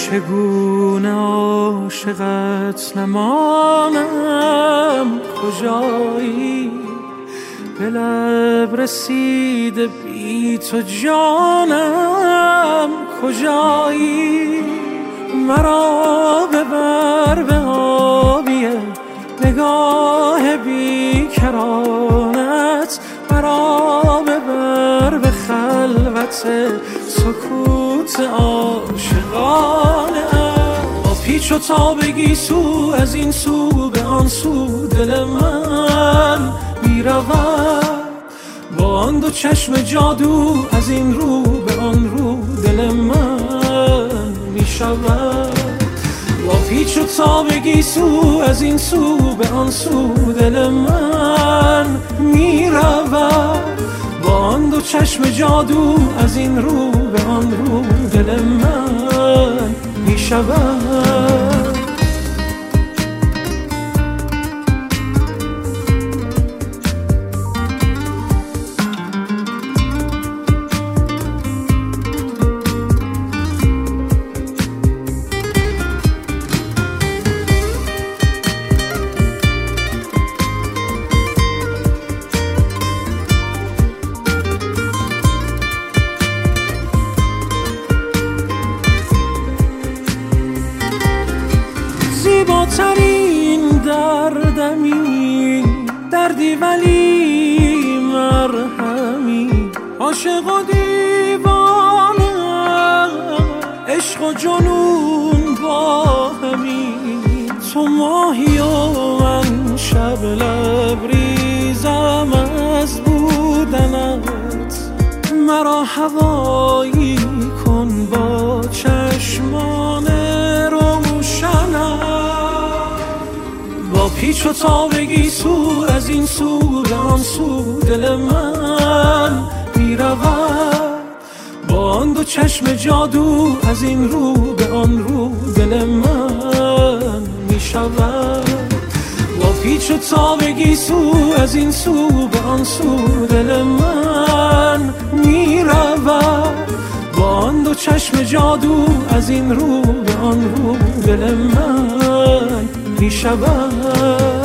چگونه عاشقت نمانم، کجایی به لب رسیده بی تو جانم، کجایی مرا ببر به آبیه نگاه بیکرانت، مرا ببر به خلوت سکوت عاشقانه، با پیچ و تابگی سو از این سو به آن سو دل من میرود، با آن دو چشم جادو از این رو به آن رو دل من میشود، با پیچ و تابگی سو از این سو به آن سو دل من میرود، با آن دو چشم جادو از این رو به آن رو دل من میشود. زیباترین دردمی دردی ولی مرهمی، عاشق و دیوانه عشق و جنون با همی، تو ماهی و من شب لبریزم از بودنت، مرا هوایی کن با چشمان روشنت، با پیچ و تابگی سو از این سو به آن سو دل من میرود، با آن دو چشم جادو از این رو به آن رو دل من میشود، با پیچ و تابگی سو از این سو به آن سو دل من میرود، با آن دو چشم جادو از این رو به آن رو دل من میشود.